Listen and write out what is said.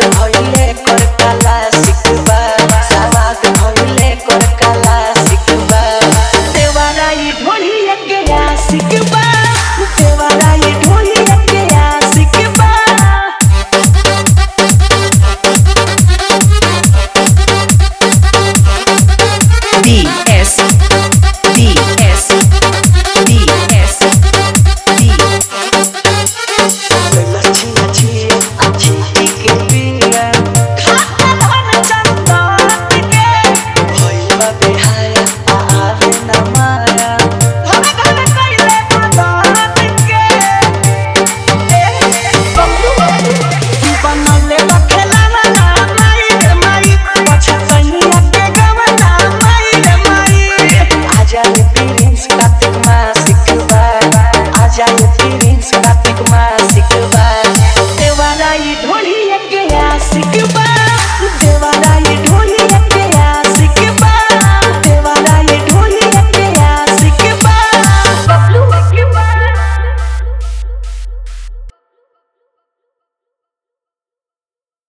भइले कर काला सिकबा सवाद भइले कर काला सिकबा देवराई ढोलिया के आशिकबा देवराई ढोलिया के आशिकबा DS DS DS D लच्छी अच्छी अच्छी के पिया खाता धन चंदन के भइल बेहाया आवे न माया धन धन कइले मदन के बनले बखेला ना माई रे माई पछा सैया के गवना माई रे माई आजा रे प्रिंस का